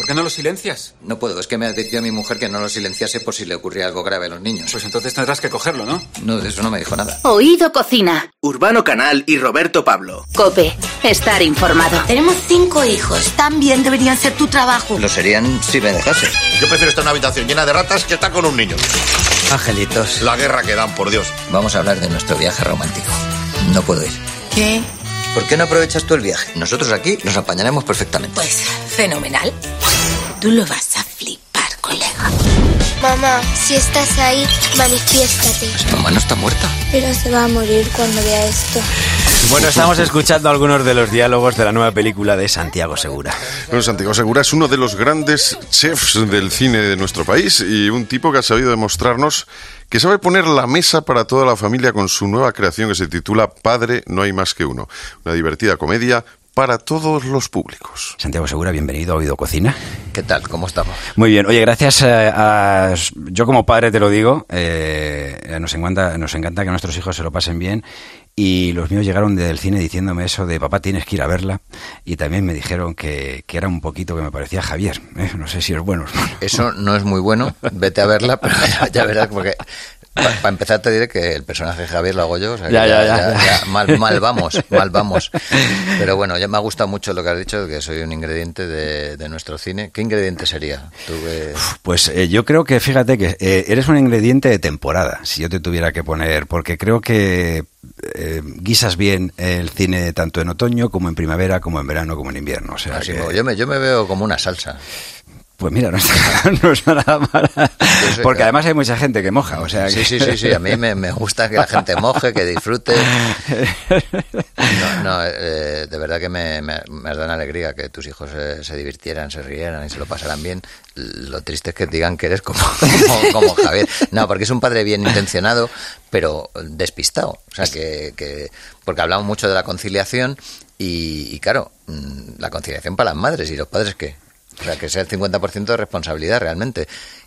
¿Por qué no lo silencias? No puedo, es que me advirtió a mi mujer que no lo silenciase por si le ocurría algo grave a los niños. Pues entonces tendrás que cogerlo, ¿no? No, de eso no me dijo nada. Oído Cocina. Urbano Canal y Roberto Pablo. COPE. Estar informado. Tenemos 5 hijos. También deberían ser tu trabajo. Lo serían si me dejase. Yo prefiero estar en una habitación llena de ratas que estar con un niño. Angelitos. La guerra que dan, por Dios. Vamos a hablar de nuestro viaje romántico. No puedo ir. ¿Qué? ¿Por qué no aprovechas tú el viaje? Nosotros aquí nos apañaremos perfectamente. Pues fenomenal. Tú lo vas a flipar, colega. Mamá, si estás ahí, manifiéstate. Pues mamá no está muerta. Pero se va a morir cuando vea esto. Bueno, estamos escuchando algunos de los diálogos de la nueva película de Santiago Segura. Bueno, Santiago Segura es uno de los grandes chefs del cine de nuestro país y un tipo que ha sabido demostrarnos que sabe poner la mesa para toda la familia con su nueva creación que se titula Padre, no hay más que uno. Una divertida comedia para todos los públicos. Santiago Segura, bienvenido a Oído Cocina. ¿Qué tal? ¿Cómo estamos? Muy bien. Oye, gracias a yo como padre te lo digo, nos encanta que nuestros hijos se lo pasen bien. Y los míos llegaron del cine diciéndome eso de papá, tienes que ir a verla. Y también me dijeron que era un poquito que me parecía Javier. No sé si es bueno. Eso no es muy bueno. Vete a verla, pero ya verás, porque para empezar te diré que el personaje de Javier lo hago yo. O sea, ya, mal vamos. Pero bueno, ya me ha gustado mucho lo que has dicho, que soy un ingrediente de nuestro cine. ¿Qué ingrediente sería? ¿Tú Pues yo creo que, fíjate que eres un ingrediente de temporada, si yo te tuviera que poner, porque creo que guisas bien el cine tanto en otoño como en primavera, como en verano, como en invierno. O sea, que yo me veo como una salsa. Pues mira, no está nada mala. Porque además hay mucha gente que moja, o sea... Sí, a mí me gusta que la gente moje, que disfrute. De verdad que me has dado una alegría que tus hijos se divirtieran, se rieran y se lo pasaran bien. Lo triste es que digan que eres como Javier. No, porque es un padre bien intencionado, pero despistado. O sea, que porque hablamos mucho de la conciliación y claro, la conciliación para las madres, ¿y los padres qué? O sea, que sea el 50% de responsabilidad realmente.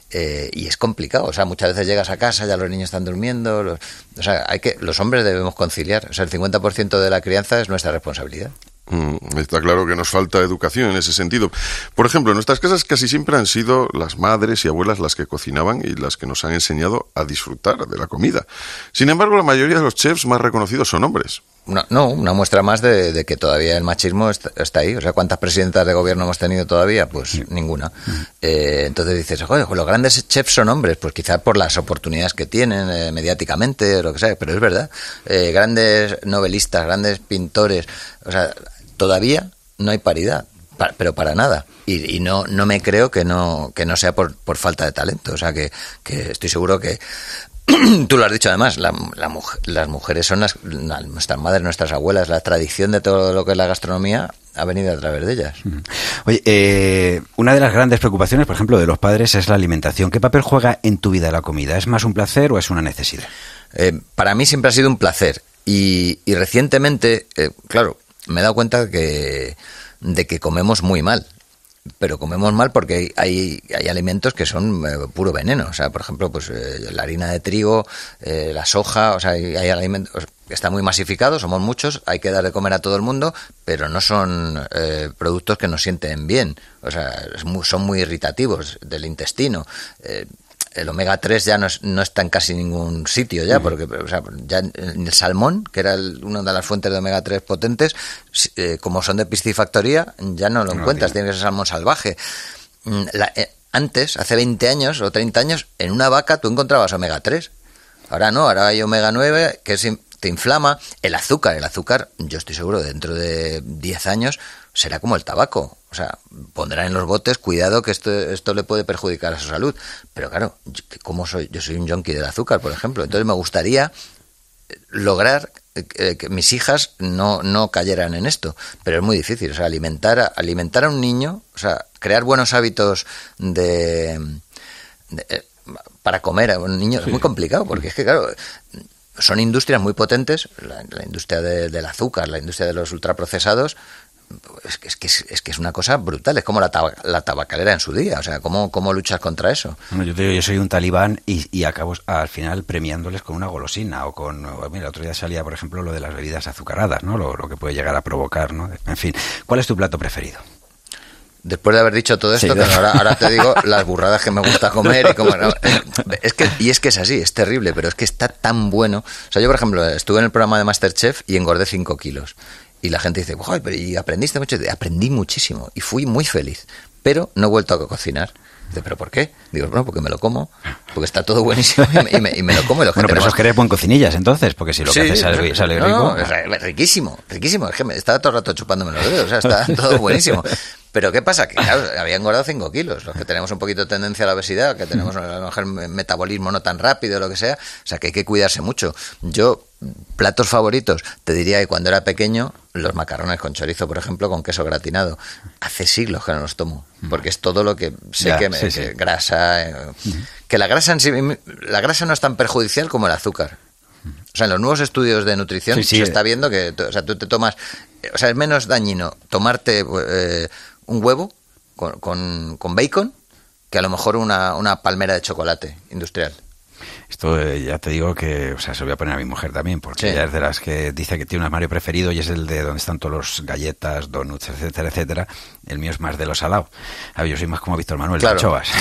Y es complicado. O sea, muchas veces llegas a casa, ya los niños están durmiendo. Los hombres debemos conciliar. O sea, el 50% de la crianza es nuestra responsabilidad. Está claro que nos falta educación en ese sentido. Por ejemplo, en nuestras casas casi siempre han sido las madres y abuelas las que cocinaban y las que nos han enseñado a disfrutar de la comida. Sin embargo, la mayoría de los chefs más reconocidos son hombres. Una muestra más de que todavía el machismo está ahí. O sea, ¿cuántas presidentas de gobierno hemos tenido todavía? Pues ninguna. Entonces dices, joder, los grandes chefs son hombres, pues quizás por las oportunidades que tienen mediáticamente o lo que sea, pero es verdad. Grandes novelistas, grandes pintores, o sea, todavía no hay paridad, pero para nada. Y no me creo que no sea por falta de talento. O sea, que estoy seguro que tú lo has dicho además, las mujeres son nuestras madres, nuestras abuelas, la tradición de todo lo que es la gastronomía ha venido a través de ellas. Oye, una de las grandes preocupaciones, por ejemplo, de los padres es la alimentación. ¿Qué papel juega en tu vida la comida? ¿Es más un placer o es una necesidad? Para mí siempre ha sido un placer y recientemente, claro, me he dado cuenta de que comemos muy mal. Pero comemos mal porque hay alimentos que son puro veneno. O sea, por ejemplo, pues la harina de trigo, la soja, o sea, hay alimentos que están muy masificados, somos muchos, hay que dar de comer a todo el mundo, pero no son productos que nos sienten bien. O sea, son muy irritativos del intestino. El omega 3 ya no está en casi ningún sitio ya, porque o sea, ya el salmón, que era una de las fuentes de omega 3 potentes, como son de piscifactoría, ya no lo encuentras, tienes que ser salmón salvaje. Antes, hace 20 años o 30 años, en una vaca tú encontrabas omega 3. Ahora no, ahora hay omega 9 que te inflama. El azúcar, yo estoy seguro, dentro de 10 años será como el tabaco. O sea, pondrán en los botes, cuidado que esto le puede perjudicar a su salud. Pero claro, yo soy un yonki del azúcar, por ejemplo. Entonces me gustaría lograr que mis hijas no cayeran en esto. Pero es muy difícil. O sea, alimentar a un niño, o sea, crear buenos hábitos para comer a un niño es muy complicado. Porque es que, claro, son industrias muy potentes. La industria del azúcar, la industria de los ultraprocesados. Es que es una cosa brutal, es como la tabacalera en su día, o sea, ¿cómo luchas contra eso? Bueno, yo te digo, yo soy un talibán y acabo al final premiándoles con una golosina mira, el otro día salía, por ejemplo, lo de las bebidas azucaradas, ¿no? Lo que puede llegar a provocar, ¿no? En fin, ¿cuál es tu plato preferido? Después de haber dicho todo esto, Sí. que ahora te digo las burradas que me gusta comer y cómo no. Es que es así, es terrible, pero es que está tan bueno. O sea, yo, por ejemplo, estuve en el programa de MasterChef y engordé 5 kilos. Y la gente dice, "Joder, pero ¿y aprendiste mucho?" Aprendí muchísimo y fui muy feliz, pero no he vuelto a cocinar. Dice, ¿pero por qué? Digo, bueno, porque me lo como, porque está todo buenísimo y me lo como. Y lo Bueno, pero eso es que eres buen cocinillas, entonces, porque si lo que haces sale rico... No, es riquísimo, riquísimo. Es que estaba todo el rato chupándome los dedos, o sea, está todo buenísimo. Pero ¿qué pasa? Que claro, había engordado 5 kilos. Los que tenemos un poquito de tendencia a la obesidad, que tenemos a lo mejor metabolismo no tan rápido, lo que sea, o sea, que hay que cuidarse mucho. Yo, platos favoritos, te diría que cuando era pequeño, los macarrones con chorizo, por ejemplo, con queso gratinado. Hace siglos que no los tomo, porque es todo lo que sé Ya, que sí. grasa... Que la grasa en sí, la grasa no es tan perjudicial como el azúcar. O sea, en los nuevos estudios de nutrición Sí. se está viendo que, o sea, tú te tomas... O sea, es menos dañino tomarte un huevo con bacon que a lo mejor una palmera de chocolate industrial. Esto ya te digo que, o sea, se lo voy a poner a mi mujer también, porque Sí. ella es de las que dice que tiene un armario preferido y es el de donde están todos los galletas, donuts, etcétera, etcétera. El mío es más de lo salado. A ver, yo soy más como Víctor Manuel, Claro. de Anchoas.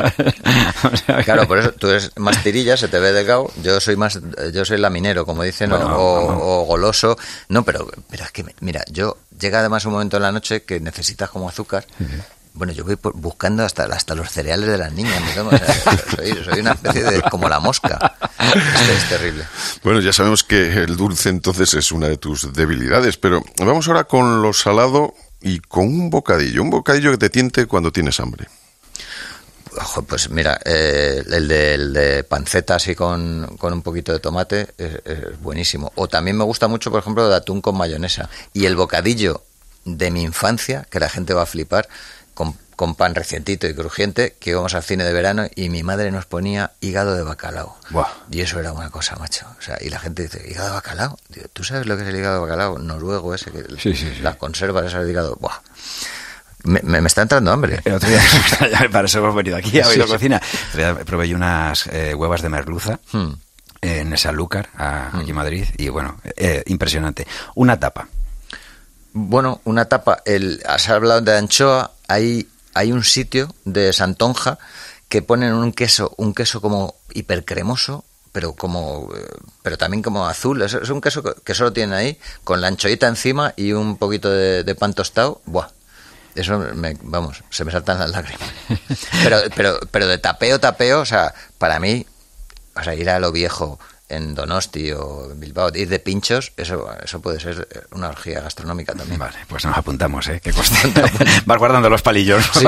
O sea que- Claro, por eso tú eres más tirilla, se te ve delgado. Yo soy laminero, como dicen, Bueno, o goloso. No, pero es que, mira, llega además un momento en la noche que necesitas como azúcar. Bueno, yo voy buscando hasta los cereales de las niñas. Me tomo, o sea, soy una especie de... como la mosca. Es terrible. Bueno, ya sabemos que el dulce entonces es una de tus debilidades, pero vamos ahora con lo salado y con un bocadillo que te tiente cuando tienes hambre. Ojo, pues mira, el de panceta así con un poquito de tomate es buenísimo. O también me gusta mucho, por ejemplo, de atún con mayonesa. Y el bocadillo de mi infancia, que la gente va a flipar, con pan recientito y crujiente, que íbamos al cine de verano y mi madre nos ponía hígado de bacalao. Buah. Y eso era una cosa, macho. O sea, y la gente dice, ¿hígado de bacalao? Digo, ¿tú sabes lo que es el hígado de bacalao? Noruego ese, que Sí. las conservas esas de hígado. Buah. Me está entrando hambre. El otro día, para eso hemos venido aquí a oír cocina. El otro día probé yo unas huevas de merluza en el Sanlúcar, aquí en Madrid, y bueno, impresionante. Una tapa. Bueno, una tapa. Has hablado de anchoa. Hay un sitio de Santonja que ponen un queso como hipercremoso, pero también como azul. Es un queso que solo tienen ahí, con la anchoita encima y un poquito de pan tostado. Buah. Eso, se me saltan las lágrimas. Pero de tapeo, o sea, para mí, o sea, ir a lo viejo en Donosti o en Bilbao, ir de pinchos, eso puede ser una orgía gastronómica también. Vale, pues nos apuntamos, que conste. Vas guardando los palillos. Sí.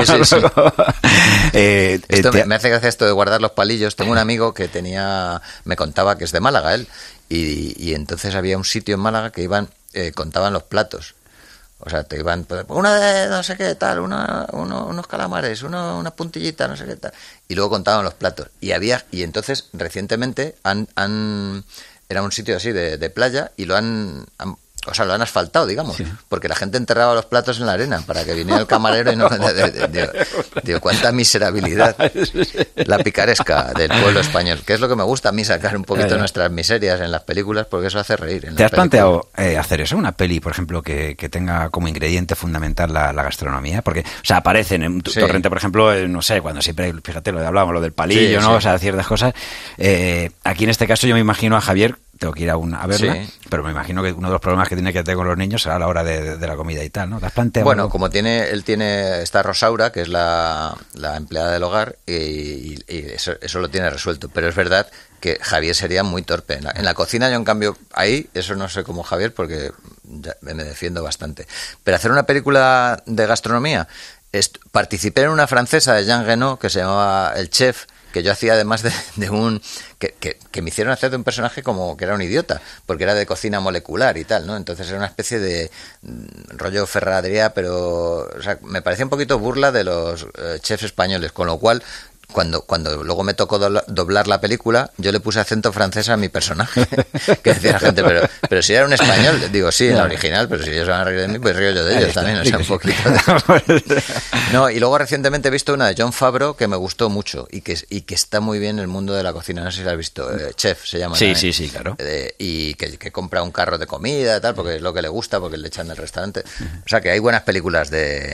Esto te- me hace gracia esto de guardar los palillos. Tengo un amigo que me contaba que es de Málaga él, y entonces había un sitio en Málaga que contaban los platos. O sea, te iban, una de no sé qué tal, unos calamares, una puntillita, no sé qué tal. Y luego contaban los platos. Y entonces, recientemente, era un sitio así de playa y lo han asfaltado, digamos, porque la gente enterraba los platos en la arena para que viniera el camarero y no... Digo, cuánta miserabilidad, la picaresca del pueblo español, que es lo que me gusta a mí, sacar un poquito nuestras miserias en las películas, porque eso hace reír. ¿Te has planteado hacer eso? Una peli, por ejemplo, que tenga como ingrediente fundamental la gastronomía, porque, o sea, aparecen en Torrente, por ejemplo, no sé, cuando siempre, fíjate, hablábamos, lo del palillo, Sí, ¿no? sí. O sea, ciertas cosas. Aquí en este caso yo me imagino a Javier, tengo que ir a verla, Sí. pero me imagino que uno de los problemas que tiene que tener con los niños será a la hora de la comida y tal, ¿no? ¿Te has planteado? Bueno, algo? como está Rosaura, que es la empleada del hogar, y eso lo tiene resuelto. Pero es verdad que Javier sería muy torpe. En la cocina yo, en cambio, ahí, eso no sé cómo Javier, porque ya me defiendo bastante. Pero hacer una película de gastronomía, participé en una francesa de Jean Reno que se llamaba El Chef, que yo hacía además de un... Que me hicieron hacer de un personaje como que era un idiota, porque era de cocina molecular y tal, ¿no? Entonces era una especie de rollo Ferradría, pero o sea, me parecía un poquito burla de los chefs españoles, con lo cual... Cuando luego me tocó doblar la película, yo le puse acento francés a mi personaje. Que decía la gente, pero si era un español. Digo, sí, en la original, pero si ellos van a reír de mí, pues río yo de ellos también. O sea, un poquito No, y luego recientemente he visto una de Jon Favreau que me gustó mucho y que está muy bien en el mundo de la cocina. No sé si la has visto. Chef se llama. Sí, también. sí, claro. Y que compra un carro de comida y tal, porque es lo que le gusta, porque le echan del restaurante. O sea, que hay buenas películas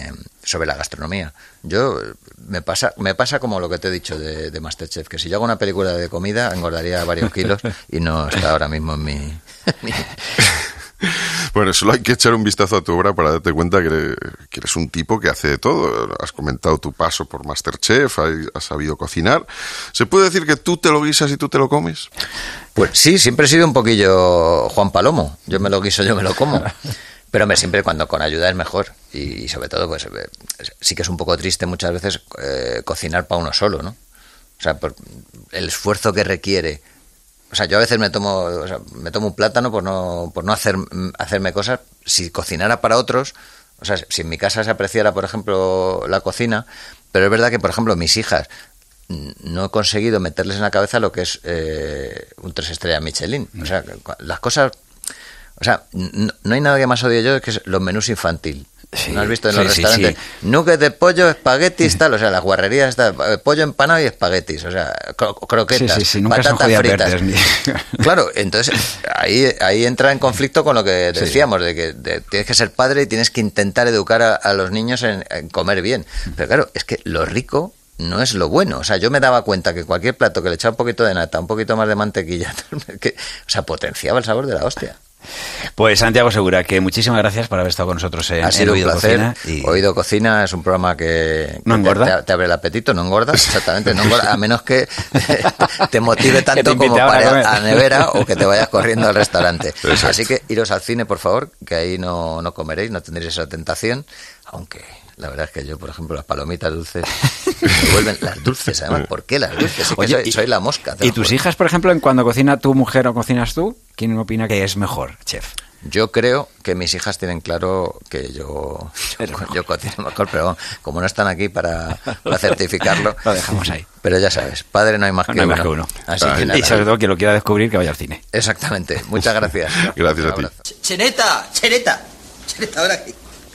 sobre la gastronomía. Me pasa como lo que te he dicho de Masterchef, que si yo hago una película de comida engordaría varios kilos y no está ahora mismo en mi... Bueno, solo hay que echar un vistazo a tu obra para darte cuenta que eres un tipo que hace de todo. Has comentado tu paso por Masterchef, has sabido cocinar. ¿Se puede decir que tú te lo guisas y tú te lo comes? Pues sí, siempre he sido un poquillo Juan Palomo. Yo me lo guiso, yo me lo como. Pero siempre cuando con ayuda es mejor. Y sobre todo, pues sí que es un poco triste muchas veces cocinar para uno solo, ¿no? O sea, por el esfuerzo que requiere. O sea, yo a veces me tomo un plátano por no hacerme cosas. Si cocinara para otros, o sea, si en mi casa se apreciara, por ejemplo, la cocina, pero es verdad que, por ejemplo, mis hijas no he conseguido meterles en la cabeza lo que es un 3 estrellas Michelin. O sea, las cosas... O sea, no hay nada que más odio yo que es los menús infantil. Sí, ¿no has visto en los restaurantes? Sí. Nuggets de pollo, espaguetis, tal, o sea, las guarrerías, pollo empanado y espaguetis, o sea, croquetas, patatas fritas. Claro, entonces ahí entra en conflicto con lo que decíamos, de que tienes que ser padre y tienes que intentar educar a los niños en comer bien. Pero claro, es que lo rico no es lo bueno. O sea, yo me daba cuenta que cualquier plato que le echaba un poquito de nata, un poquito más de mantequilla, o sea, potenciaba el sabor de la hostia. Pues Santiago Segura, que muchísimas gracias por haber estado con nosotros en Oído Cocina. Oído Cocina es un programa que no engorda. Te abre el apetito, no engorda, exactamente, no engorda, a menos que te motive tanto como para ir a la nevera o que te vayas corriendo al restaurante. Exacto. Así que iros al cine, por favor, que ahí no comeréis, no tendréis esa tentación, aunque... La verdad es que yo, por ejemplo, las palomitas dulces me vuelven las dulces, además. ¿Por qué las dulces? Oye, soy la mosca. ¿Y tus hijas, por ejemplo, cuando cocina tu mujer o cocinas tú, quién opina que es mejor, chef? Yo creo que mis hijas tienen claro que yo cocino mejor, pero como no están aquí para certificarlo, lo dejamos ahí. Pero ya sabes, padre no hay más que uno. Así que nada. Y sobre todo quien lo quiera descubrir, que vaya al cine. Exactamente. Muchas gracias. Gracias a ti. Cheneta, ahora aquí.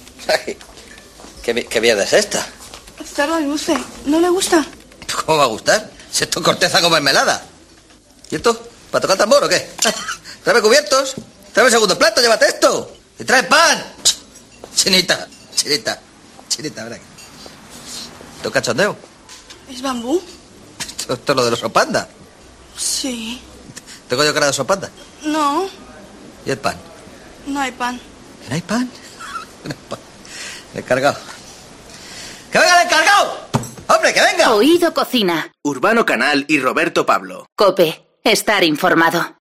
¿Qué mierda es esta? Está dulce. ¿No le gusta? ¿Cómo va a gustar? Si esto es corteza con mermelada. ¿Y esto? ¿Para tocar tambor o qué? Tráeme cubiertos. Tráeme el segundo plato, llévate esto. Y trae pan. Chinita, ven aquí. ¿Esto es cachondeo? ¿Es bambú? ¿Esto es lo del oso panda? Sí. ¿Tengo yo cara de oso panda? No. ¿Y el pan? No hay pan. ¿No hay pan? No hay pan. Encargado. ¡Que venga el encargado! ¡Hombre, que venga! Oído Cocina. Urbano Canal y Roberto Pablo. COPE. Estar informado.